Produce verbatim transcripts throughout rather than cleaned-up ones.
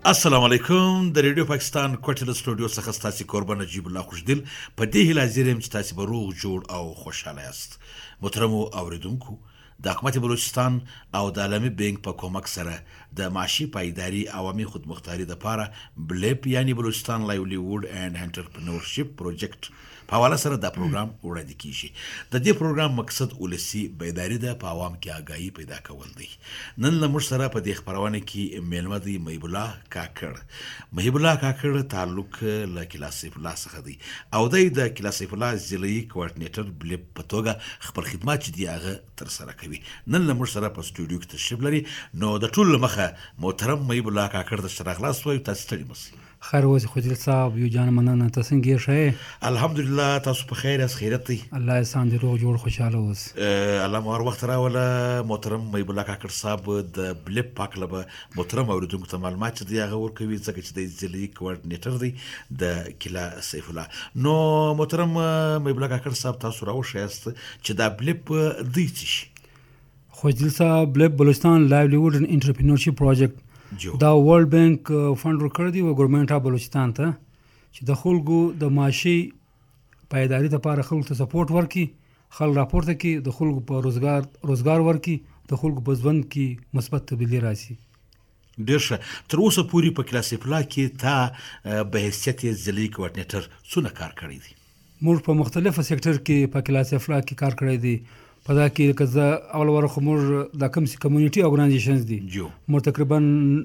السلام علیکم. د ریډیو پاکستان کوټل سټوډیو څخه ستاسو قربان نجیب الله خوشدل په دې هیله زیرم چې تاسو به روغ جوړ او خوشاله یاست. محترمو اوریدونکو، د حکومت بلوچستان او د عالمي بانک په کومک سره د معاشي پایداري عوامي خودمختاري د پاره بلیپ یعنی بلوچستان لایولیوډ اینڈ انټرپرینورشپ پروجیکټ په حواله سره دا پروګرام وړاندې کیږي. د دې پروګرام مقصد ولسی بیداری د په عوام کې آگاهی پیدا کول دی. نن له موږ سره په دې خبرونه کې میلمه دی محب الله کاکړ. محب الله کاکړ تعلق له کلا سیف الله څخه دی او د کلا سیف الله ضلعي کوارډینیټر بلیپ په توګه خپل خدمات چې دی هغه تر سره کوي. نن له موږ سره په سټوډیو کې تشریف لري. نو د ټول مخه محترم محب الله کاکړ د سره خلاص وي. تاسو ستړي مسی خیر اوسې خوجل صاحب یو جان مننه. تاسو څنګه ښه؟ الحمدلله. تاسو په خیر اس خیرت دی؟ الله احسان دې روغ جوړ خوشاله اوس. الله مو هر وخت راوله. محترم محب الله کاکړ صاحب د بلیپ پاک لبه محترم اوریدونکو ته معلومات دی هغه ورکوي ځکه چې د ضلعي کوارډینیټر دی د کلا سیف الله. نو محترم محب الله کاکړ صاحب تاسو راوښیاست چې دا بلیپ دی څه؟ خوجل صاحب بلیپ بلوچستان لایولیوډ اینڈ انټرپرینورشپ پروجیکټ دا ورلد بانک فند ورکړ دی او ګورنمنت اف بلوچستان ته چې د خلکو د معاشي پایداري لپاره خلکو ته سپورټ ورکړي، خل راپورته کې د خلکو په روزګار روزګار ورکړي، د خلکو په ژوند کې مثبت تبدیلی راشي. ډېر ښه. تر اوسه پورې په کلا سیف الله کې تا به حیثیت ضلعي کوارډینیټر څونه کار کړی دی؟ موږ په مختلفو سیکټر کې په کلا سیف الله کې کار کړی دی. په دا کې که زه اول ورخه موږ د کوم سي کمیونټي ارګنایزیشنز دي موږ تقریبا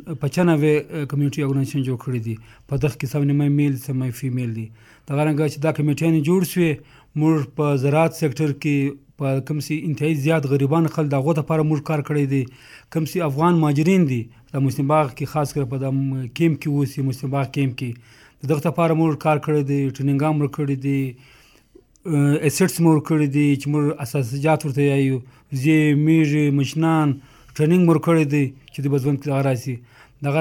پچانوې کمیونټي ارګنایزیشن جوړ کړي دي. په دغه کې سم نیمه میل سم فیمیل دي. دغه رنګه چې دا کمیټیانې جوړ شوې موږ په زراعت سیکټر کې په کوم سي انتهایی زیات غریبان خلک دغه لپاره موږ کار کړی دی. کوم سي افغان مهاجرین دي د مسلم باغ کې خاص کر په د کیمپ کې اوسي مسلم باغ کیمپ کې دغه لپاره موږ کار کړی دی. ټریننګ هم ورکړی دی، اسټس مور کړی دي چې موږ اساسيات ورته یایو زی میږي مشنان ټریننګ مور کړی دی چې د بزون کې راشي. دغه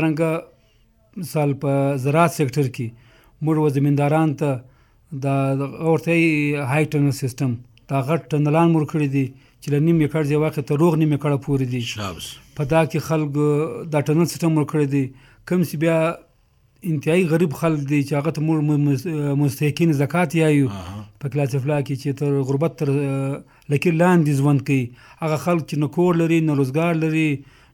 رنګه مثال په زراعت سیکټر کې موږ زمینداران ته د اورته هاي ټنل سیستم دا غټ ټنلان مور کړی دي چې ل نیم یکړ ځای واقع ته روغ نیم یکړه پوري دي. په دا کې خلک دا ټنل سیستم مور کړی دي. کوم سی بیا انتهایی غریب خلک دي چې هغه ته موږ مستحقین زکات یایو په کلا سیف الله کې چې تر غربت تر لکه لاندې ژوند کوي. هغه خلک چې نه کور لري نه روزګار لري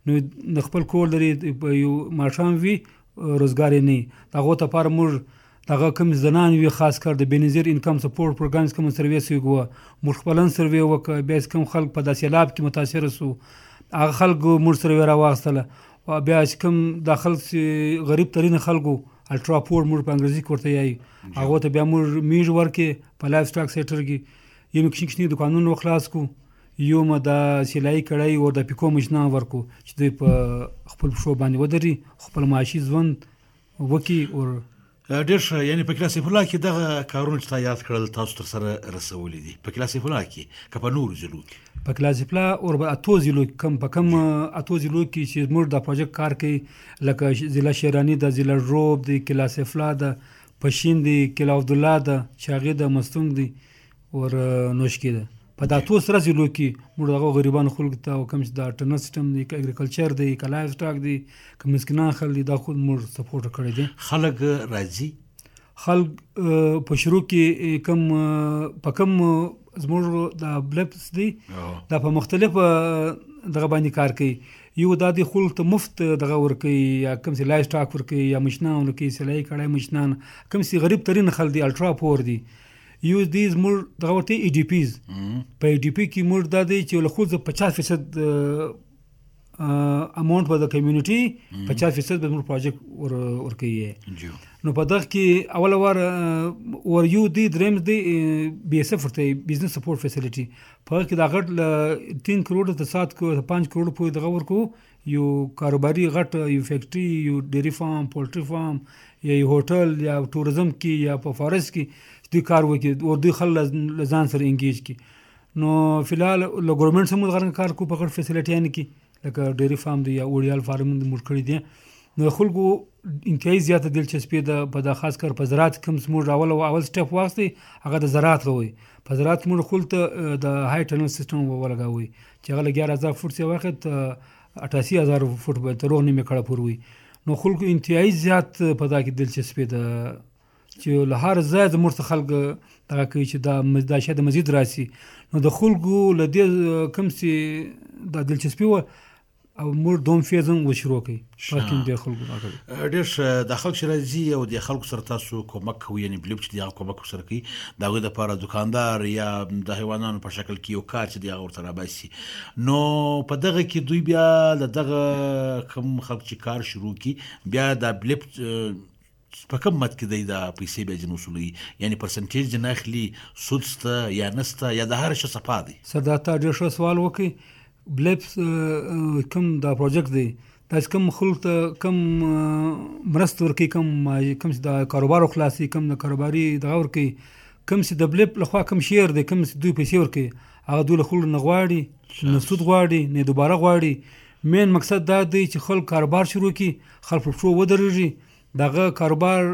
نو خپل کور لري یو ماښام وي روزګار نه هغه ته پر موږ دغه کوم زنان وي خاص کر د بنظیر انکم سپورټ پروګرامز کوم سرویس یو موږ خپلن سروي وک بیس کوم خلک په داسې لاب کې متاثر سو هغه خلک موږ سروي راوستله او بیا چې کوم داخل غریب ترين خلکو الټرا پور موږ په انګریزي کې ورته یایي هغه ته بیا موږ میژ ورکې په لایف سټاک سیکټر کې یو کښین کښین دکانونو خلاص کو یو م د سلای کړای او د پیکو مشنا ورکو چې دوی په خپل شو باندې ودري خپل معاشي ژوند وکي. او ډېر ښه. یعنی په کلا سیف الله کې دغه کارونه چې تا یاد کړل تاسو تر سره رسولي دي په کلا سیف الله کې که په نورو ضلعو کې؟ په کلا سیف الله او په اتو ضلعو کم په کم اتو ضلعو کې چې موږ د پروجیکټ کار کوي لکه ضلع شیرانی د ضلع روب د کلا سیف الله د پښین د کلا عبدالله د چاغې د مستونګ دی او نوشکی ده. په دا اتو سره ضلعو کې موږ دغه غریبانو خلکو ته او کوم چې د ټنل سیستم دی اګریکلچر دی کلایف سټاک دی کوم مسکینان خلک دي دا خود موږ سپورټ کړی دي. خلک راځي خلک په شروع کې کم په کم زموږ د بلیپس دی دا په مختلف دغه باندې کار کوي. یو دا د خلک ته مفت دغه ورکوي یا کوم سي لایف سټاک ورکوي یا مشنان ورکوي سلای کړای مشنان کوم سي غریب ترين خلک دي الټرا پور دي. یو دیز موږ دغه ورته ای ډی پیز په ای ډی پی کې موږ دا دی چې له خود پچاس فیصد اماونټ په د کمیونټي پچاس فیصد به موږ پروجیکټ ورکوي. نو په دغه کې اول ور ور یو دی دریم دی بی اس اف ورته بزنس سپورټ فیسیلیټي په کې دا غټ تین کروڑ ته سات کروڑ پانچ کروڑ په دغه ورکو یو کاروباري غټ یو فیکټري یو ډیری فارم پولټري فارم یا یو هوټل یا ټوریزم کې یا په فارست کې دوی کار وکړي او دوی خلک ځان سره انګیج کړي. نو فلحال له ګورنمنټ سره موږ کار کوو په غټ فیسیلیټیانو کې لکه ډیری فارم دی یا اوړیال فارم موږ کړی دي. نو خلکو انتهایی زیاته دلچسپي ده په د خاص کر په زراعت کوم موږ اول او اول سټپ واخلي هغه د زراعت غوي په زراعت موږ خلته د هاي ټنل سیستم ولګاوي چې هغه ګیارہ هزار فوټ سی وخت اٹھاسی هزار فوټ به تر نه میکړه پوروي. نو خلکو انتهایی زیات په دا کې دلچسپي ده چې له هر ځای زموږ څخه خلک دغه کوي چې دا دا شاید مزید راسي نو د خلکو له دې کوم چې دا دلچسپي وه او موږ دوم فیز هم وشروع کړي پارکینګ د خلکو راغلی ډېر ښه د خلک چې راځي او د خلکو سره تاسو کومک کوئ یعنې بلیپ چې د هغه کومک سره کوي د هغوی دپاره دوکاندار یا د حیوانانو په شکل کې یو کار چې د هغه ورته راباسي نو په دغه کې دوی بیا د دغه کوم خلک چې کار شروع کړي بیا د بلیپ په کوم مد کې دی دا پیسې بیا ځینې وصولوي یعنې پرسنټیج ځینې اخلي سود شته یا نسته یا د هر شي صفا دی سر دا تا ډېر ښه سوال وکړئ بلیپ کوم دا پروجیکټ دی دا کوم خلک ته کوم مرسته ورکوي کوم کوم چې د کاروبار خلاصي کوم د کاروباري دغه ورکوي کوم چې د بلیپ لخوا کوم شیر دی کوم چې دوی پیسې ورکوي هغه دوی له خلکو نه غواړي نه سود غواړي نه دوباره غواړي مین مقصد دا دی چې خلک کاروبار شروع کړي خلک پر پښو ودرېږي دغه کاروبار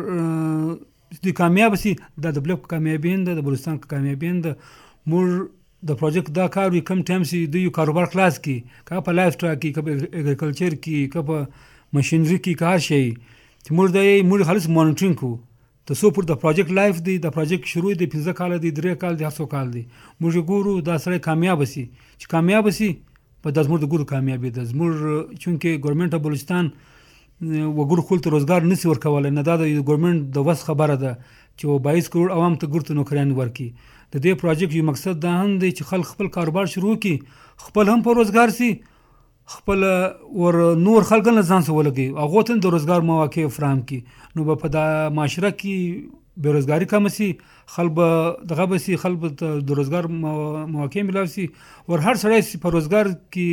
دوی کامیاب شي دا د بلیپ کامیابي ده د بلوچستان کامیابي ده موږ د پروجیکټ دا کار وي کم ټایم چې دوی کاروبار خلاص کړي که په لایف سټاک کې که په اګریکلچر کې که په مشینري کې که هر شی چې موږ دا یې موږ خالص مانیټرینګ کوو تر څو پورې د پروجیکټ لایف دی د پروجیکټ شروع دی پنځه کاله دی درې کال دی هر څو کال دی موږ ګورو دا سړی کامیاب شي چې کامیاب شي په دا زموږ د ګورو کامیابي ده زموږ چونکې ګورنمنټ اف بلوچستان وګورو خلکو ته روزګار نشي ورکولی نه دا د ګورنمنټ د وس خبره ده چې بایس کروڑ عوام ته ګورو ته نوکریان ورکړي د دې پروجیکټ یو مقصد دا هم دی چې خلک خپل کاروبار شروع کړي خپل هم په روزګار سي خپل ور نور خلک نه ځان سره ولګي هغه ته د روزګار مواقع فراهم کړي نو په دا معاشره کې بیروزګاری کم سي خلک دغه به سي خلک د روزګار مواقع ملاو سي ور هر سړی په روزګار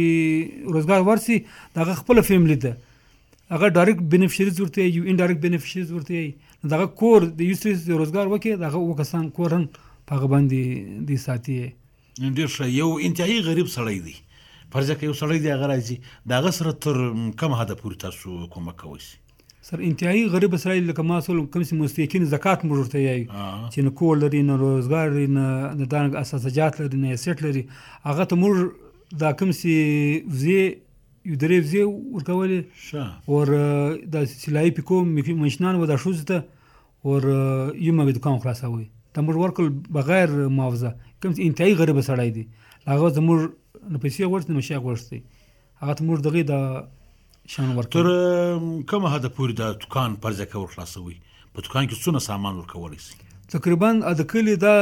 کې روزګار ورسي دغه خپل فیملی ده هغه ډایرکټ بینیفیشریز ورته یو انډایرکټ بینیفیشریز ورته دغه کور د یوسټریز روزګار وکي دغه وکسان کورن هغه باندې د ساتي ډېر ښه یو انتهایی غریب سړی دی فرض کړئ یو سړی دی هغه راځي د هغه سره تر کوم حده پورې تاسو کومک کوئ سر انتهایی غریب سړی لکه ما سول کوم چې مستحقین زکات موږ ورته یایو چې نه کور لري نه روزګار لري نه د اساسجات لري نه سیټ لري هغه ته موږ دا کوم چې وزې یو درې وزې ورکولې اور د سلایي پیکو مشنان و دا شوزته اور یو مګ دکان خلاصوي ته موږ ورکل بغیر معاوضه کوم چې انتهایی غریب سړی دی هغه زموږ نه پیسې غوښتي نه شي غوښتي هغه ته موږ دغه د شان ورکړ تر کومه حد پورې د دکان پرځه کول خلاصوي په دکان کې څونه سامان ورکولی شي تقریبا د کلی دا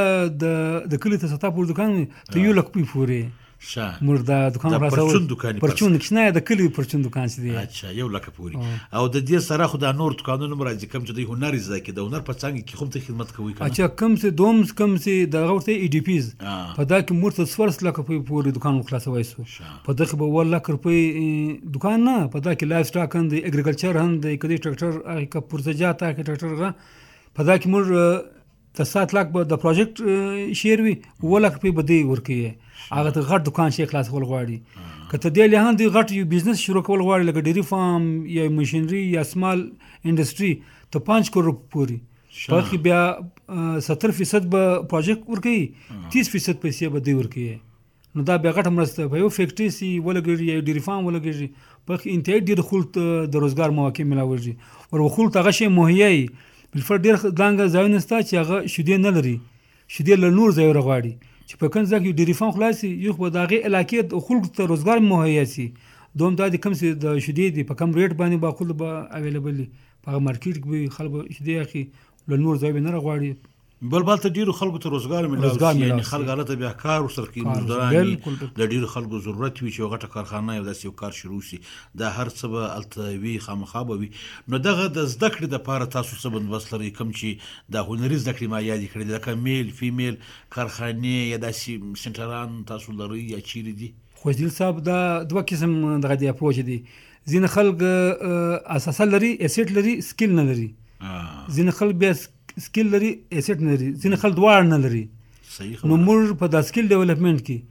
د کلی ته ستا پور دکان ته یو لک پورې شه موږ دا دکان راځو پرچون دکان پرچون کښنه د کلی پرچون دکان چې دی اچھا یو لک پوري او د دې سره خو د نور دکانونو مرادي کم چې د هنر زده کې د هنر په څنګه کې کوم ته خدمت کوي کنه اچھا کم څه دوم کم څه د ورته ای ډی پیز په دا کې مرته سورس لک پوري دکان خلاصوي سو په دغه به ول لک روپۍ دکان نه په دا کې لایف سټاک اند اګریکلچر اند کدي ټریکټر هغه پرزجات هغه ټریکټر په دا کې موږ ته سات لاک به د پروجیکټ شیر وي ولک په بدی ورکی هغه ته غټ دکان شي خلاص کول غواړي کته دی له هندي غټ یو بزنس شروع کول غواړي لکه ډيري فارم یا ماشينري یا سمال انډستری ته پانچ کروڑ پوری په کې بیا ستر فیصد به پروجیکټ ورکی تیس فیصد پیسې به دی ورکی نو دا بیا غټ مرسته په یو فیکټری سي ولګي یا ډيري فارم ولګي په کې انتهایی ډیر خلک د روزګار مواقع ملاوي او خلک هغه شی مهیا بلفر ډیر دانګه ځای نستا چې هغه شیدې نه لري شیدې له نور ځای راغواړي چې په کوم ځای کې ډیری فارم خلاصي یو په دغه علاقې د خلکو ته روزګار مهیا سي دوم دا د کم سي د شیدې دی په کم ریټ باندې با خلک به اویلیبل په مارکیټ کې خلک شیدې اخی له نور ځای نه راغواړي بل بل ته ډیرو خلکو ته روزګار ملي یعنی خلک غلطه بیا کار ورسره کوي مزدوران د ډیرو خلکو ضرورت وي چې غټه کارخانه یو داسې یو کار شروع شي دا هر څه به التوي خامخابوي نو دغه د زده کړې د پاره تاسو څه بندوبست لري کوم چې د هنري زده کړې ما یادې کړې لکه میل فیمیل کارخانه یا داسې سنټران تاسو لري یا چیرې دي خوشدل صاحب دا دوه قسم دغه دی اپروچ دي ځین خلک اساس لري اسیټ لري سکیل نه لري ځین خلک بیا سکیل لري اسیټ نه لري ځین خلک دواړه نه لري صحیح نو موږ په د سکیل ډیولپمنٹ کې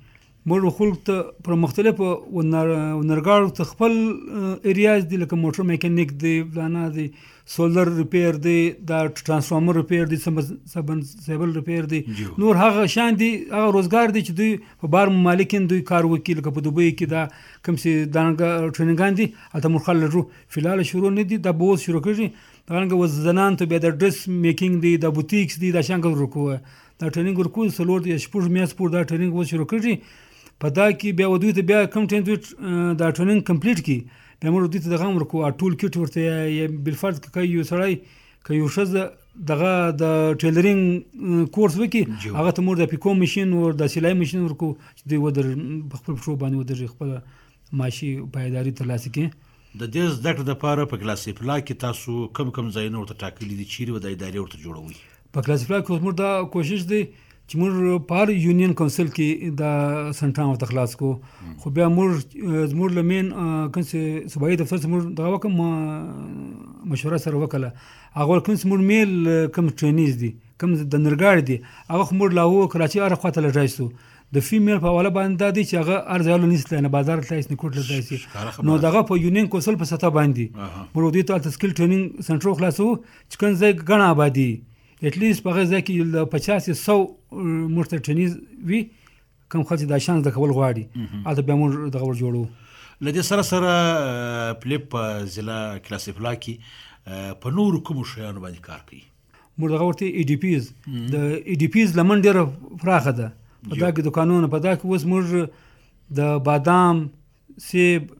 موږ خلک ته پر مختلفو ونرګاړو ته خپل ایریاز دي لکه موټر میکانیک دی فلانا دی سولر ریپیر دی دا ټرانسفارمر ریپیر دی سبن سیبل ریپیر دی نور هغه شان دي هغه روزګار دي چې دوی په بار مالکین دوی کار وکړي لکه په دوبۍ کې دا کوم چې دانګه ټریننګان دي هلته موږ خلک لرو فلحال شروع نه دي دا به اوس شروع کړي دانګه وز زنان ته بیا د ډرس میکینګ دی د بوتیکس دی دا شان کار ورکوه دا ټریننګ ورکوه څلور دی شپږ میاشتې پورې دا ټریننګ اوس شروع کړي په دا کې بیا ودوی ته بیا کم ټایم دوی دا ټریننګ کمپلیټ کړي بیا موږ دوی ته دغه هم ورکوو ټول کټ ورته یې بالفرض که یو سړی که یو ښځه دغه د ټیلرینګ کورس وکړي هغه ته موږ د پیکو مشین او د سلای مشین ورکوو چې دوی ودر په خپل پښو باندې ودرېږي خپله معاشي پایداري ترلاسه کړي. د دې زده کړې دپاره په کلاس پلا کې تاسو کم کم ځایونه ورته ټاکلي دي چیرې به دا ادارې ورته جوړوئ؟ په کلاس پلا کې موږ دا کوشش دی چې موږ په هر یونین کونسل کې دا سنټران ورته خلاص کړو خو بیا موږ زموږ له مین کوم چې صوبایي دفتر څخه موږ دغه وکړه مشوره سره وکړه هغه کوم چې موږ میل کوم ټرینیز دي کوم د نرګاړي دي هغه خو موږ لاهور کراچي هره خواته لټای سو د فیمیل په حواله باندې دا دي چې هغه هر ځای له نیست نه بازار ته هیڅ نه کوټ لټای سي نو دغه په یونین کونسل په سطح باندې موږ دوی ته سکل ټریننګ سنټر خلاصو چې کوم ځای غنا آبادي اتلیست په غزه کې پچاس سو مرته ټرینیز وي کوم خلک دا شانس د کول غواړي اته بیا موږ دغه ور جوړو. لدې سره سره پلیپ ضلع کلاس پلا کې په نور کوم شیانو باندې کار کوي؟ موږ دغه ورته ای ډی پیز د ای ډی پیز لمن ډیره پراخه ده په دا کې دکانونه په دا کې اوس موږ د بادام سیب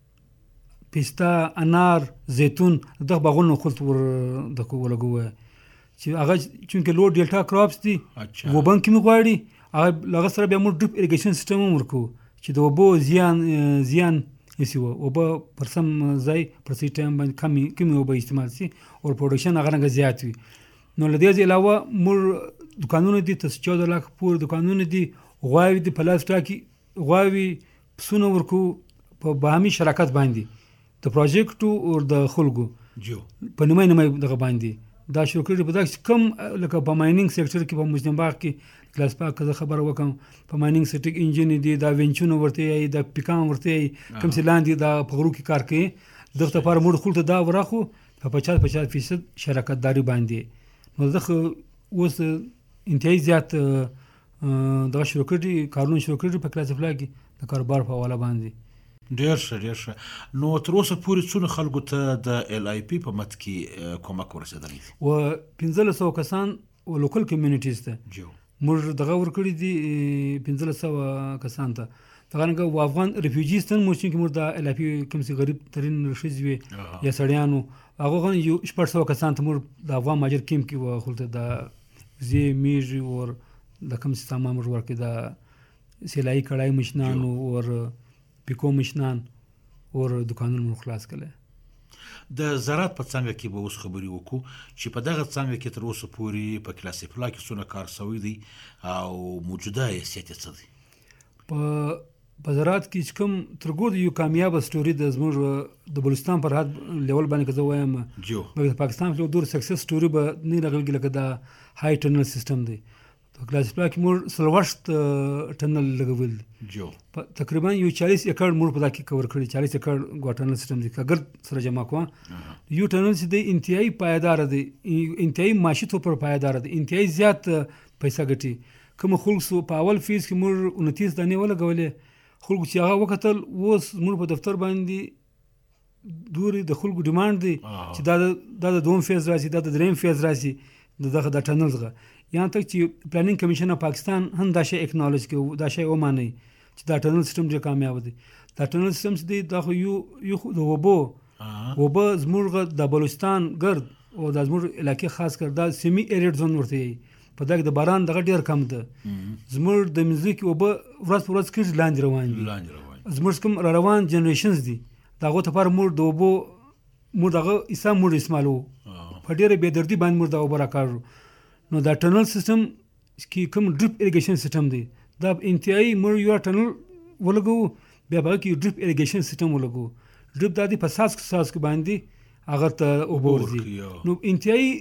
پیستا انار زیتون دغه باغونو خلط ور دغه ولګوه چې هغه چونکې لو ډیلټا کراپس دي وبن کې مې غواړي هغه لغه سره بیا موږ ډریپ اریګیشن سیستم هم ورکو چې د اوبو زیان زیان نسی و اوبه پر سم ځای پر سي ټایم باندې کمی کمی اوبه استعمال سي او پروډکشن هغه نه زیات وي. نو له دې علاوه موږ دکانونه دي تاسو چودہ لک پور دکانونه دي غواوي دي پلاسټا کې غواوي پسونه ورکو په باهمي شراکت باندې د پروجیکټ او د خلکو جو په نمای نمای دغه باندې دا شروع کړی په دا کم لکه په ماینینګ سېکټر کې په مسلم باغ کې کلاس پاک زه خبر وکم په ماینینګ سټیک انجن دي دا وینچونو ورته ای دا پیکان ورته ای کم څه لاندې دا په غرو کې کار کوي دغه لپاره موږ خلک دا ورخو په پچاس پچاس فیصد شراکت داري باندې نو زه اوس انتهایی زیات دا شروع کړی کارونه شروع کړی په کلاس پلا کې د کاروبار په حواله باندې. ډیر ښه ډیر ښه. نو تر اوسه پورې څونه خلکو ته د ال آی پی په مت کې کومک ورسېدلی دی؟ و پنځلس سوه کسان و لوکل کمیونټیز ته جو موږ دغه ورکړي دي پنځلس سوه کسان ته دغه رنګه و افغان ریفیوجیز ته موږ چې موږ د ال آی پی کوم چې غریب ترین ښځې وي یا سړیانو هغه یو شپږ سوه کسان ته موږ د افغان مهاجر کیمپ کې وخلته د وزې میږې اور د کوم څه سامان موږ ورکړي د سلایي کړای مشنانو اور پیکو مشنان اور دکانونو خلاص کړل. د زراعت په څنګه کې به اوس خبرې وکړو چې په دغه څنګه کې تر اوسه پورې په کلاس پلا کې څونه کار شوی دی او موجوده حیثیت یې څه دی؟ په په زراعت کې چې کوم تر ګوره یو کامیابه سټوري د زموږ د بلوچستان پر حد لیول باندې که زه وایم جو د پاکستان په ډېر سکسس سټوري به نه راغلي لکه د های ټنل سیستم دی په کلاس پلا کې موږ څلوېښت ټنل لګول جو په تقریبا یو چالیس ایکړ موږ په دا کې کور کړی چالیس ایکړ ګوا ټنل سیستم دی اگر سره جمع کوه یو ټنل چې دی انتهایی پایدار دی انتهایی معاشي طور پر پایدار دی انتهایی زیات پیسې ګټي کوم خلک په اول فیز کې موږ انتیس دانې ولګولې خلکو چې هغه وکتل اوس موږ په دفتر باندې دوري د خلکو ډیماند دی چې دا د دوم فیز راشي دا د دریم فیز راشي دغه د ټنل څخه یہاں تک چې پلاننګ کمیشن اف پاکستان هم دا شی اکنالج کوي دا شی وماني چې دا ټنل سیستم ډېر کامیاب دی. دا ټنل سیستم چې دی دا خو یو یو د وبو وبو زموږ د بلوچستان ګرد او د زموږ علاقې خاص کر دا سیمی ایریډ زون ورته وي په دغه د باران دغه ډېر کم ده زموږ د میوزیک وبو ورځ په ورځ کې لاندې روان دي زموږ کوم را روان جنریشنز دي دغه ته پر موږ د وبو موږ دغه اسا موږ استعمالو په ډېر بې دردي باندې موږ د وبو راکاږو. نو دا ټنل سیستم کې کوم ډریپ اریګیشن سیستم دی دا انتهایی موږ یو ټنل ولګو بیا به کې ډریپ اریګیشن سیستم ولګو ډریپ د دې په ساس ساس کې باندې هغه ته اوبو ورځي نو انتهایی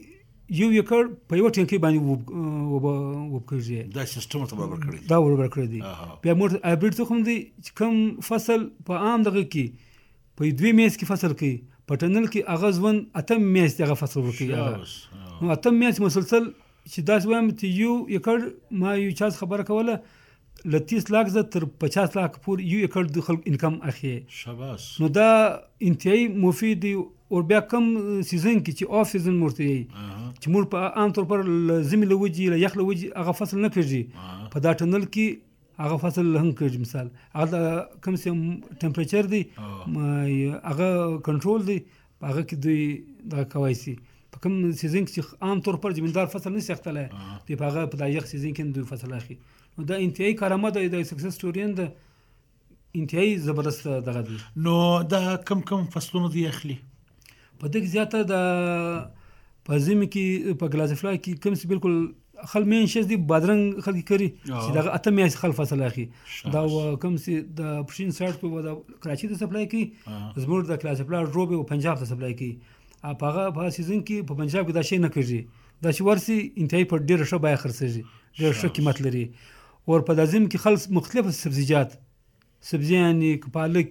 یو ایکړ په یو ټینکي باندې وبکړي دا سیستم ته برابر کړی دا برابر کړی دی بیا موږ هایبرید تخم دی چې کوم فصل په عام دغه کې په دوی میاشتې کې فصل کوي په ټنل کې هغه ځون اتم میاشتې هغه فصل ورکوي نو اتم میاشتې مسلسل چې داسې وایم چې یو ایکړ ما یو چا خبره کوله له تیس لاک زه تر پچاس لاک پورې یو ایکړ د خلکو انکم اخلي شاباس نو دا انتهایی مفید دی او بیا کم سیزن کې چې آف سیزن مرته یي چې موږ په عام طور پر زمي له وجې له یخ له وجې هغه فصل نه کوي په دا ټنل کې هغه فصل هم کوي مثال هغه کم سم ټمپریچر دی هغه کنټرول دی هغه کې دوی دا کوي سي په کوم سیزن کې عام طور پر زمیندار فصل نه سختله دی په هغه په دا یخ سیزن کې دوی فصل اخلي نو دا انتهایی کارآمد دی د سکسس سټورین د انتهایی زبردست دغه دی نو دا کم کم فصلونه دی اخلي په دغه زیاته د په زمي کې په ګلازفلا کې کوم څه بالکل خل مین شز دی بادرنګ خلک کوي چې دغه اته میاشتې خل فصل اخلي دا کوم څه د پښین سایډ په د کراچي ته سپلای کوي زموږ د ګلازفلا روبه او پنجاب ته سپلای کوي هغه په سیزن کې په پنجاب کې دا شی نه کوي دا چې ورسي انتهایی په ډیر ښه بای خرڅېږي ډیر ښه قیمت لري اور په لازم کې خلص مختلف سبزیجات سبزیان کې پالک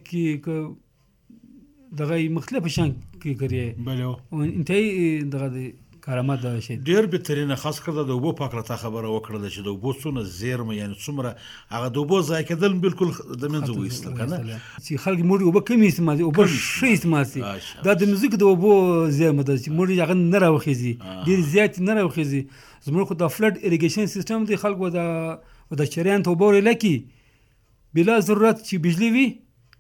کې دغه مختلف شان کې کوي بلو او انتهایی دغه کارآمد شي ډیر بهترینه خاص کړه د وبو پاکرته خبره وکړه چې د وبو څونه زیرمه یعنی څومره هغه د وبو ځای کېدل بالکل د منځه وېستل کنه چې خلک موږ وبو کمی استعمال وبو شي استعمال سي دا د موزیک د وبو زیرمه ده چې موږ هغه نه راوخیزي ډیر زیات نه راوخیزي زموږ خو د فلډ اریګیشن سیستم دی خلک و د د چریان ته وبو لکه بلا ضرورت چې بجلی وي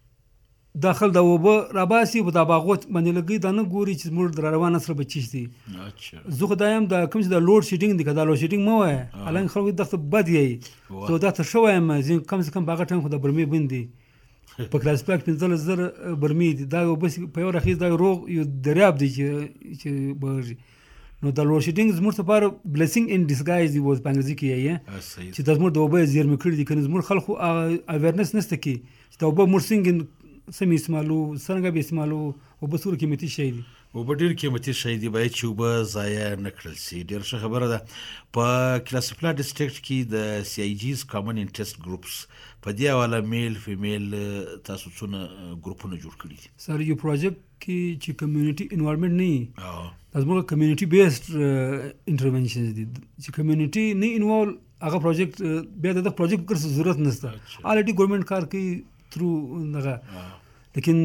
داخل د وبو راباسي په د باغوت باندې لګي دا نه ګوري چې موږ در روانه سره بچیش دي اچھا زه خدایم د کوم چې د لوډ شیډینګ دی کدا لوډ شیډینګ مو وای الان خو دغه بد یي زه دا ته شوم زین کم څه کم باغ ټیم خو د برمي بندي په کلاس پاک پنځل زر برمي دا بس په یو رخیز دا روغ یو دریاب دی چې چې برږي نو د لوډ شیډینګ زموږ لپاره بلیسینګ ان ډیسګایز دی وز پنځه کې یې چې د زموږ د وبو زیرمه کړی دي کنه زموږ خلکو اویرنس نشته کی چې د وبو مرسنګ سم استعمالو څنګه به استعمالو او بسور قیمتي شي دي او په ډیر قیمتي شي دي باید چې وبه ضایع نه کړل شي ډیر ښه خبره ده په کلاسپلا ډیسټریکټ کې د سی آی جیز کامن انټرست ګروپس په دې حواله میل فیمیل تاسو څونه ګروپونه جوړ کړي دي سر یو پروجیکټ کې چې کمیونټي انوایرنمنت نه او زموږ کمیونټي بیسډ انټرونشنز دي چې کمیونټي نه انوالو هغه پروجیکټ بیا د پروجیکټ کړ ضرورت نشته الریډي ګورنمنت کار کوي تھرو دغه لیکن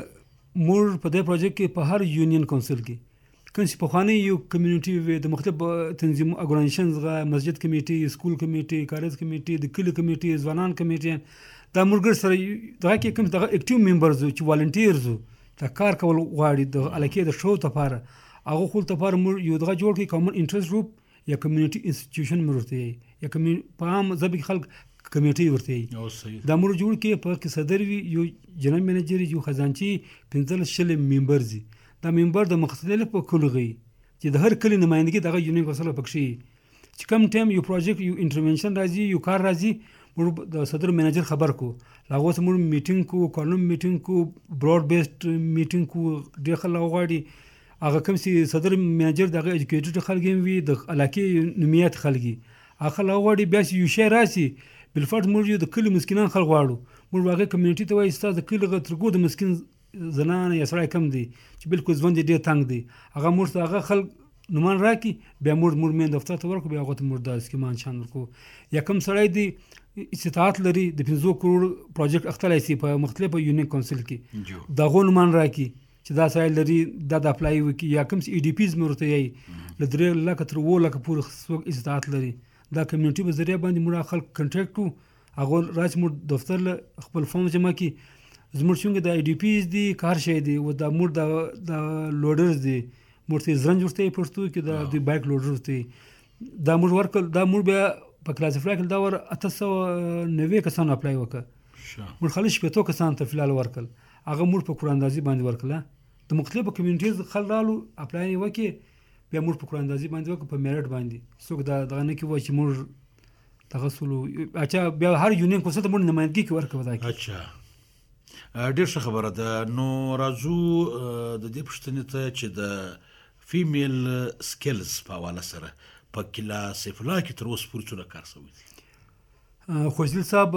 مور په دې پروجیکټ کې په هر یونین کونسل کې کوم چې په خواني یو کمیونټي وي د مختلف تنظیم اورګنایزیشنز غا مسجد کمیټي سکول کمیټي کالج کمیټي د کلی کمیټي ځوانان کمیټي دا مرګر سره دا کې کوم دغه اکټیو ممبرز چې والنټیرز دا کار کول غواړي د الکه د شو لپاره هغه خپل لپاره مور یو دغه جوړ کې کامن انټرست ګروپ یا کمیونټي انسټیټیوشن مرته یا کمیونټي په عام ځبې خلک کمیټي ورته دا مور جوړ کې په کې صدر وی یو جنرال منیجر یو خزانچی پنځل شل ممبر زی دا ممبر د مختلف په کلغي چې د هر کلی نمائندګي دغه یونین کوسل پکشي چې کم ټایم یو پروجیکټ یو انټرونشن راځي یو کار راځي مور د صدر منیجر خبر کو لاغه سمور میټینګ کو کالم میټینګ کو براډ بیسډ میټینګ کو داخل غواړي هغه کوم چې صدر منیجر دغه ایجوکیټډ خلګي وي د علاقې نومیات خلګي هغه غواړي بیا یو شی راسي بالفرض موږ د کلی مسکینان خلک غواړو موږ واغې کمیونټي ته وایي ستاسو د کلی غترګو د مسکین زنانه یا سړی کم دی چې بالکل ځوند ډېر تنګ دی هغه موږ ته هغه خلک نومان راکي بیا موږ موږ مین دفتر ته ورکو بیا هغه ته موږ د اسکیمان شان ورکو یا کم سړی دی استطاعت لري د پنځه کروڑ پروجیکټ اختلای سي په مختلفو یونین کونسل کې دا غو نومان راکي چې دا سړی لري دا د اپلای وکي یا کم ای ډی پیز مرته یې لدري لکه تر وو لکه پور څوک استطاعت لري دا کمیونټي په ذریعہ باندې موږ خلک کنټریکټ کو هغه راځ موږ دفتر له خپل فارم جمع کی زموږ څنګه د ای ډی پیز دي کار شي دي او د موږ د د لوډرز دي موږ ته زرنج ورته پښتو کې د د بایک لوډرز دي دا موږ ورکل دا موږ بیا په کلاسیفای کې دا ور اته سوه نوي کسان اپلای وکړه موږ خالص شپږ کسان ته فلال ورکل هغه موږ په قراندازي باندې ورکله د مختلفو کمیونټیز خلالو اپلای وکړي بیا موږ په قراندازي باندې وکړو په میرټ باندې څوک دا دغه نه کې و چې موږ تغسلو اچھا بیا هر یونین کوڅه ته موږ نمائندګي کې ورکړو دا اچھا ډېر ښه خبره ده نو راځو د دې پوښتنې ته چې د فیمیل سکلز په حواله سره په کلا سیف الله کې تر اوسه پورې څونه کار شوی دی؟ خوشدل صاحب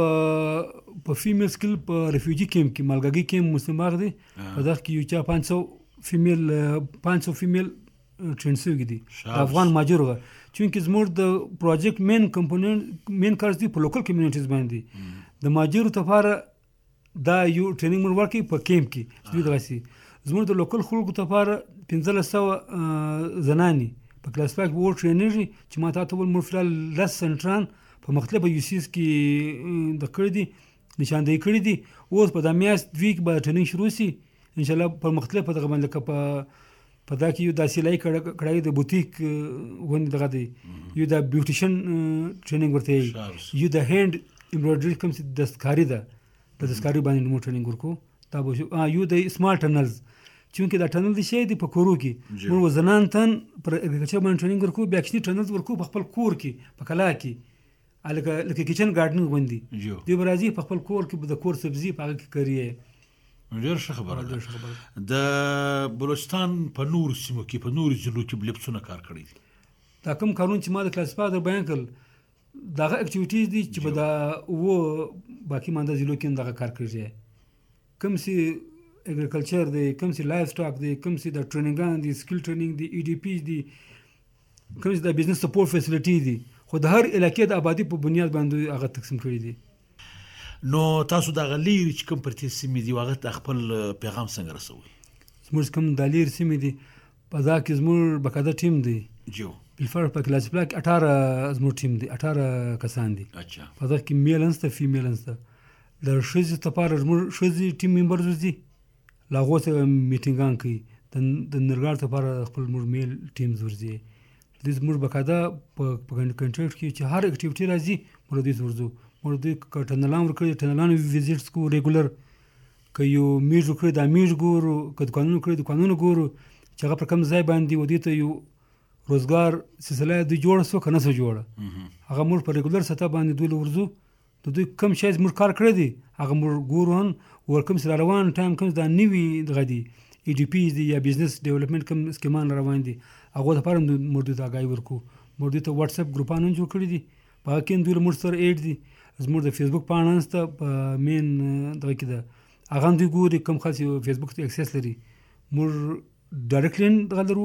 په په فیمیل سکل په ریفیوجی کیمپ کې مالګاګي کیمپ مستمر دی په دغه کې یو چا پانچ سو فیمیل پانچ سو فیمیل ټرین شوي دي د افغان ماجرغه چونکې زموږ د پروجیکټ مین کمپوننت مین کارز دی په لوکل کمیونټیز باندې د ماجرو لپاره دا یو ټریننګ مون ورکي په کیمپ کې دوی درسي زموږ د لوکل خلکو لپاره پنځه سوه زناني په کلاس پاک وو ټرینري چې ما ته ول مرفل لس سنټران په مختلفو یوسیس کې د کړی دي نشاندهي کړی دي اوس په د میاشت ویک به ټریننګ شروع شي ان شاء الله په مختلفو دغه باندې په په دا کې یو داسې لای کړای د بوتیک غونډه دغه دی یو د بیوټیشن ټریننګ ورته یو د هاند امبرايډري کوم چې دستکاری ده د دستکاری باندې مو ټریننګ ورکو دا به یو د سمال ټنلز چونکې دا ټنل دي شي د په کورو کې موږ زنان تن پر اګریکلچر باندې ټریننګ ورکو بیا کښنی ټنلز ورکو په خپل کور کې په کلا کې الګه لکه کچن گارډنینګ غوندي دی برازي په خپل کور کې د کور سبزی په هغه کې کوي ډېر ښه خبره ده د بلوچستان په نور سیمو کې په نور ضلعو کې بلپسونه کار کړی دي دا کوم کارونه چې ما د کلاس پاده بیان کړل دغه اکټیویټیز دي چې به دا و باقي مانده ضلعو کې دغه کار کوي کوم سي اګریکلچر دی کوم سي لایف سټاک دی کوم سي د ټریننګان دی سکل ټریننګ دی ای ډی پی دی کوم سي د بزنس سپورټ فیسیلیټی دی خو د هر علاقې د آبادی په بنیاد باندې هغه تقسیم کړی دي نو تاسو د غلیر چې کوم پرتی سیمې دی واغه د خپل پیغام څنګه رسوي زموږ کوم د لیر سیمې دی په دا کې زموږ بقاده ټیم دی جو بالفعل په کلاس پلاک اټھارہ زموږ ټیم دی اټھارہ کسان دي اچھا په دا کې میل انسته فیمیل انسته د شذ لپاره زموږ شذ ټیم ممبرز دي لاغه ته میټینګان کوي د نرګار لپاره خپل موږ میل ټیم ورزي د زموږ بقاده په کنټریکټ کې چې هر اکټیویټي راځي موږ دې ورزو موږ دې ټنلان ورکړي ټنلان ویزټس کو ریګولر که یو میز وکړي د میز ګورو که د قانون وکړي د قانون ګورو چې هغه پر کوم ځای باندې ودی ته یو روزګار سلسله د جوړ سو کنه سو جوړه هغه موږ په ریګولر سطح باندې دوی ورزو د دوی کم شای موږ کار کړی دي هغه موږ ګورون ورکم سره روان ټایم کوم د نیوی دغه دی ای ډی پی دی یا بزنس ډیولپمنٹ کوم سکیمان روان دي هغه لپاره موږ د اگای ورکو موږ ته واتس اپ ګروپانو جوړ کړی دي په کې دوی موږ سره ایډ دي زموږ د فیسبوک پاڼه نسته په مین دغه کې ده هغه دوی ګوري کوم خاص فیسبوک ته اکسس لري موږ ډایرکټلی دغه لرو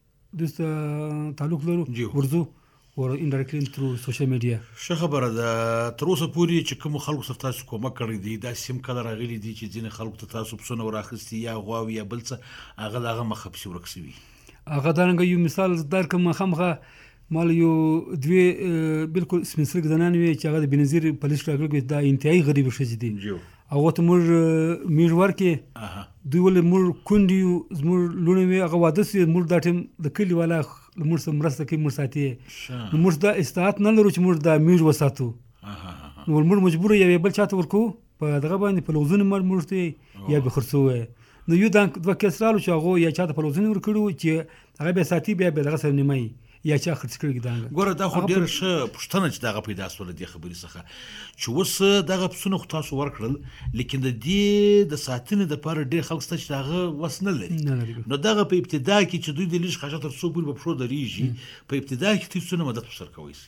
د تعلق لرو ورزو او انډایرکټلی تھرو سوشل میډیا ښه خبره ده تر اوسه پورې چې کوم خلکو سره تاسو کومک کړی دی دا سیم کله راغلی دی چې ځینې خلکو ته تاسو پسونه وراخستي یا غواوي یا بل څه هغه دغه مخه پسې ورکسوي هغه دغه یو مثال درکم خامخه مال یو دوی بالکل سپینسل زنان وی چې هغه د بنظیر پولیس راغلی دا انتهایی غریب شې دي هغه ته موږ میروار کې دوی ول موږ کونډي موږ لونه وی هغه واده سي موږ د ټیم د کلی والا موږ سم مرسته کوي موږ ساتي موږ د استعداد نه لرو چې موږ د میر وساتو نو موږ مجبور یو بل چاته ورکو په دغه باندې په لوزونه موږ ته یا به خرڅوي نو یو د دوه کسرالو چې هغه یا چاته په لوزونه ورکړو چې هغه به ساتي بیا به دغه سره نیمای یا چا خرڅ کړی دا ګوره دا خو ډېر ښه پوښتنه چې دغه پیدا سول د خبرې څخه چې اوس دغه پسونه خو تاسو ورکړل لیکن د دې د ساتنې دپاره ډېر خلک شته چې هغه وس نه لري نو دغه په ابتدا کې چې دوی د لږ خاشه تر څو پورې په پښو درېږي په ابتدا کې تاسو څونه مدد ورسره کوئ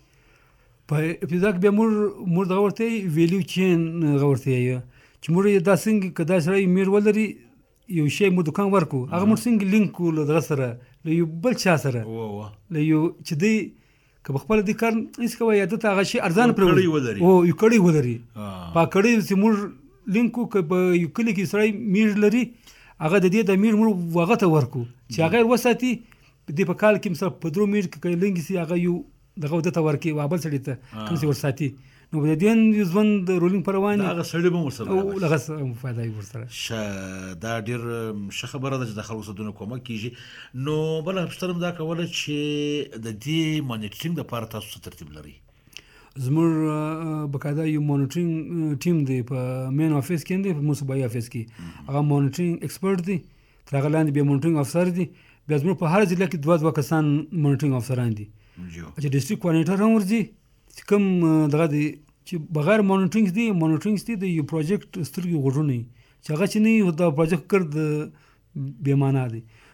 په ابتدا کې بیا موږ موږ دغه ورته ویلیو چین هغه ورته یو چې موږ دا څنګه که دا سړی میر ولري یو شی مو دکان ورکو هغه موږ څنګه لینک کولو دغه سره له یو بل چا سره له یو چې دی که خپل د کار هیڅ کوي عادت هغه شی ارزان پر او یو کړي ولري په کړي چې موږ لینکو که په یو کلی کې سړی میر لري هغه د دې د میر موږ وغه ته ورکو چې هغه وساتي د په کال کې مثلا په درو میر کې لینګ سي هغه یو دغه ودته ورکی وابل سړی ته کوم څه ورساتي نو د دې ژوند رولینګ پروانه هغه سړی به ورسره او لغه فائدې ورسره ش دا ډیر ښه خبره ده چې د خلکو سره کومه کیږي نو بل هپشترم دا کوله چې د دې مانیټرینګ لپاره تاسو ترتیب لري زموږ بقاعده یو مانیټرینګ ټیم دی په مین افیس کې دی په موسبای افیس کې هغه مانیټرینګ ایکسپرت دی تر هغه لاندې به مانیټرینګ افسر دی بیا زموږ په هر ځای کې دوه دوه کسان مانیټرینګ افسران دي چې ډیسټریکټ کوارډینیټر هم ورځي چې کوم دغه دی چې بغیر مانیټرینګ دی مانیټرینګ دی د یو پروجیکټ سترګې غوډونه چې هغه چې نه دا پروجیکټ کړ د بې معنا دی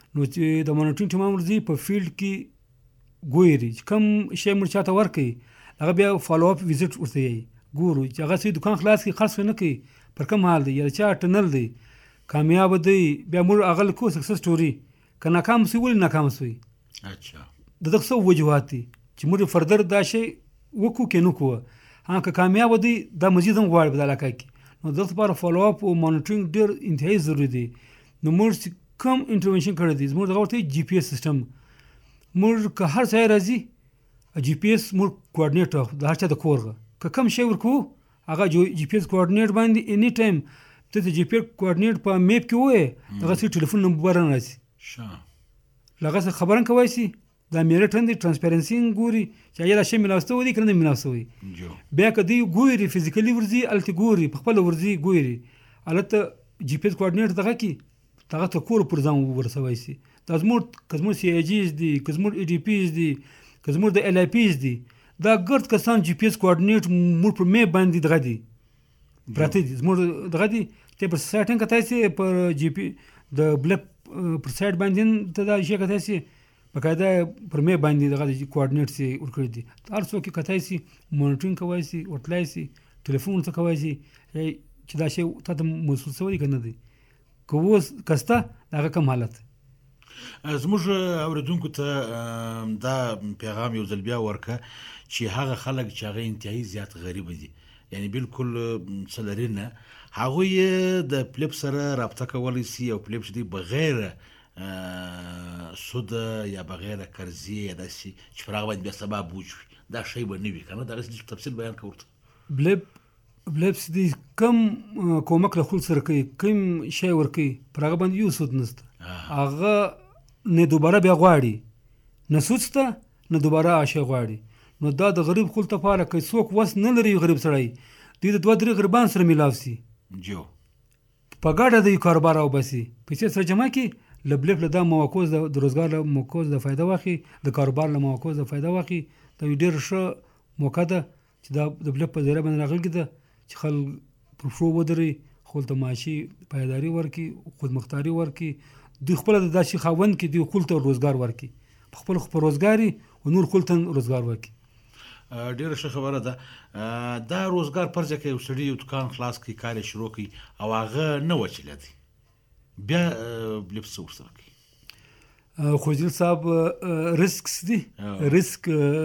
نو چې د مانیټرینګ ټیم ورځي په فیلډ کې ګوري چې کوم شی موږ چاته ورکړي هغه بیا فالو اپ وزټ ورته یي ګورو چې هغه سي دکان خلاص کی خرڅ نه کوي پر کوم حال دی یا چا ټنل دی کامیاب دی بیا موږ هغه کو سکسس سټوري که ناکام سوي ولې ناکام سوي اچھا د دغه څو وجوهات دي چې موږ فردر دا شی وکړو کې نه کوو ها که کامیاب دی دا مزید هم غواړي په علاقه کې نو دغه لپاره فالو اپ او مانیټرینګ ډېر انتهایی ضروري دی نو موږ کوم انټرونشن کړی دی موږ دغه ورته جی پی ایس سیستم موږ که هر ځای راځي جی پی ایس موږ کوارډینیټر د هر چا د کورغه که کوم شی ورکو هغه جی پی ایس کوارډینیټ باندې اني ټایم ته د جی پی ایس کوارډینیټ په میپ کې وې دغه سي ټلیفون نمبر نه راځي ښه لغه څه خبرن کوي سي دا میرټ هندي ترانسپیرنسي ګوري چې یا شی ملاسته ودی کنه ملاسته وي بیا کدی ګوري فزیکلی ورزي الته ګوري په خپل ورزي ګوري الته جی پی ایس کوارډینیټ دغه کې دغه ته کور پر ځان ورسوي سي د ازمور کزمور سی ای جیز دي کزمور ای ډی پیز دي کزمور د ال ای پیز دي دا ګرد کسان جی پی ایس کوارډینیټ مور پر می باندې دغه دي پراته دي زمور دغه دي ته پر سټینګ کته سي پر جی پی د بلپ پر سایت باندې ته دا شي کته سي بقاعده پر می باندې دغه کوارډینیټ سي ورکړي دي هر څوک کته سي مانیټرینګ کوي سي ورتلای سي ټلیفون ته کوي سي چې دا شی ته محسوس وي کنه دي کووس کستا دغه کوم حالت زموږ اوریدونکو ته دا پیغام یو ځل بیا ورکه چې هغه خلک چې هغه انتهایی زیات غریب دي یعنی بالکل څلرینه هغه د پلیپ سره رابطه کولی سي او پلیپ دي بغیر سود یا بغیر قرضې یا داسې چې پر هغه باندې بیا سبب وشي دا شی به نه وي که نه د هغې تفصیل بیان کړه ورته بلیپ بلیپس دي کم کومک له خپل سره کوي کوم شی ورکوي پر هغه باندې یو سود نشته هغه نه دوباره بیا غواړي نه سود شته نه دوباره عاشق غواړي نو دا د غریب خپل لپاره که څوک وس نه لري غریب سړی دوی د دوه درې غریبان سره میلاو سي جو په ګډه د کاروبار او بسي پیسې سره جمع کړي له بلیپ له دا مواقع د روزګار له موقع د فایده واخلي د کاروبار له موقع د فایده واخلي دا ډېر ښه موقع ده چې دا د بلیپ په ذریعه باندې راغلي ده چې خلک پر شو ودري خپل ته معاشي پایداري ورکړي خودمختاري ورکړي دوی خپله د داسې خاوند کې دوی خپل ته روزګار ورکړي په خپل خپل روزګاري او نور خپل ته روزګار ورکړي ډیره ښه خبره ده دا روزګار پرځه کې یو سړي یو دکان خلاص کړي کار یې شروع کړي او هغه نه وچلېدی بیا بلیپ څه ورسره کوي خوجل صاحب ریسکس دي ریسک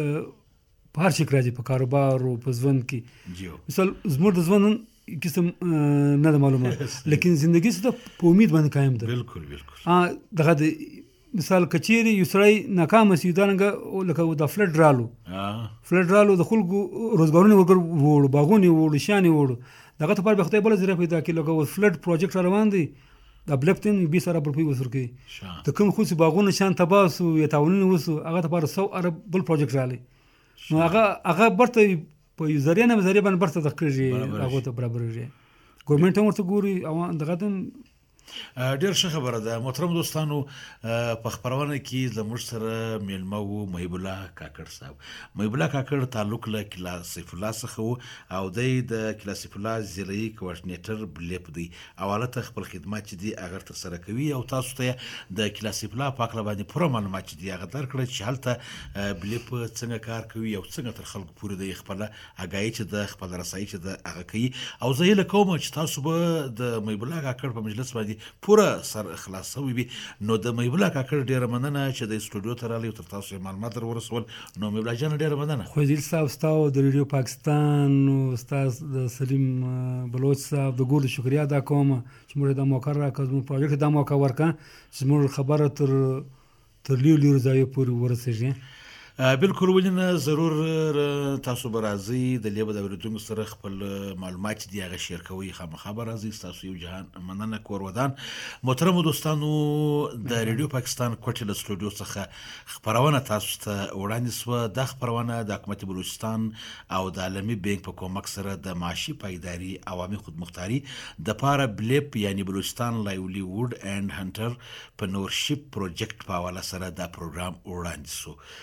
په هر شي کې راځي په کاروبار او په ژوند کې مثال زموږ د ژوند قسم نه ده معلومه لیکن زندگی څه ده په امید باندې قایم ده بالکل بالکل دغه د مثال کچيري یو سړی ناکام سي دانګه لکه د فلډ رالو فلډ رالو د خلکو روزګارونه ورګر وړو باغونه وړو شانې وړو دغه ته پر بخته بل ځای پیدا کړي لکه فلډ پروجیکټ روان دی د بلپتن به سره پر پیو وسر کې د کوم خو سي باغونه شان تباسو یا تاونونه وسو هغه ته پر سو عرب بل پروجیکټ رالی نو هغه هغه برته په ذریعہ نه ذریعہ باندې برته تخکړي هغه ته برابرږي ګورنمنت هم ورته ګوري او دغه ته ډیر ښه خبره ده محترم دوستانو په خبرونه کې زموږ سره میلمه وو محب الله کاکړ صاحب محب الله کاکړ تعلق له کلا سیف الله څخه او د کلا سیف الله ضلعي کوارډینیټر بلیپ دی اوله خپل خدمات چې دی هغه تر سره کوي او تاسو ته د کلا سیف الله پاک باندې پوره معلومات چې دی هغه درکړي چې هلته بلیپ څنګه کار کوي او څنګه تر خلکو پورې د خپل اگایي چې د خپل رسایي چې د هغه کوي او زه یې کوم چې تاسو به د محب الله کاکړ په مجلس باندې پوره سر خلاصوي وي نو د محب الله کاکړ ډیره مننه چې د استودیو ته راغلی تر تاسو معلومات در ورسول نو محب الله جان ډیره مننه خوځیل صاحب ستاسو د ریډیو پاکستان او استاد د سلیم بلوچ صاحب د ګور شکریا ادا کوم چې موږ د موقع راکړو موږ پروژه د موقع ورکا چې موږ خبره تر تر لیو لیو ځای پورې ورسېږي بالکل ولینه ضرور تاسو به راځئ د لیبه د اوریدونکو سره خپل معلومات دی هغه شیر کوئ خامخا به راځئ تاسو یو جهان مننه کور ودان محترم دوستانو د ریډیو پاکستان کوټه له استودیو څخه خبرونه تاسو ته وړاندې سوه د خبرونه د حکومت بلوچستان او د عالمي بانک په کومک سره د معاشي پایداري عوامي خودمختاري د پاره بلیپ یعنی بلوچستان لایولی ووډ اینڈ هنټر پرنورشپ پروجیکټ په حواله سره دا پروګرام وړاندې سو د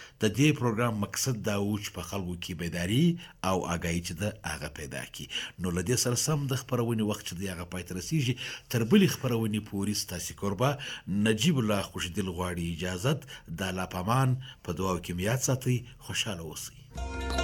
دې پروګرام مقصد دا و چې په خلکو کې بیداري او آګاهي چې ده هغه پیدا کړي. نو له دې سره سم د خپرونې وخت چې دی هغه پای ته رسیږي. تر بلې خپرونې پورې ستاسې کوربه نجیب الله خوشدل غواړي اجازت د الله په امان په دعاو کې مو یاد ساتئ. خوشحاله اوسئ.